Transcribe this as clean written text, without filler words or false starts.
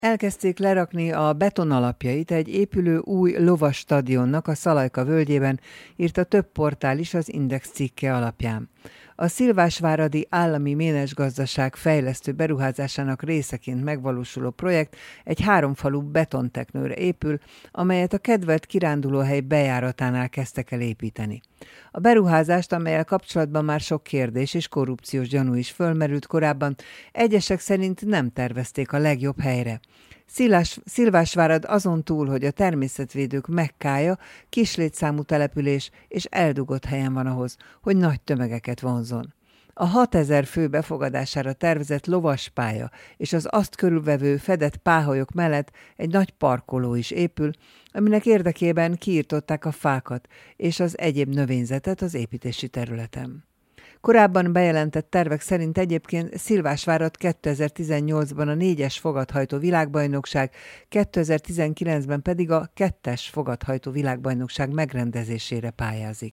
Elkezdték lerakni a betonalapjait egy épülő új lovas stadionnak a Szalajka völgyében, írta több portál is az Index cikke alapján. A Szilvásváradi Állami Ménesgazdaság fejlesztő beruházásának részeként megvalósuló projekt egy háromfalú betonteknőre épül, amelyet a kedvelt kirándulóhely bejáratánál kezdtek el építeni. A beruházást, amellyel kapcsolatban már sok kérdés és korrupciós gyanú is fölmerült korábban, egyesek szerint nem tervezték a legjobb helyre. Szilvásvárad azon túl, hogy a természetvédők Mekkája, kis létszámú település és eldugott helyen van ahhoz, hogy nagy tömegeket vonzzon. A 6000 fő befogadására tervezett lovaspálya és az azt körülvevő fedett páholyok mellett egy nagy parkoló is épül, aminek érdekében kiirtották a fákat és az egyéb növényzetet az építési területen. Korábban bejelentett tervek szerint egyébként Szilvásvárad 2018-ban a 4-es fogathajtó világbajnokság, 2019-ben pedig a 2-es fogathajtó világbajnokság megrendezésére pályázik.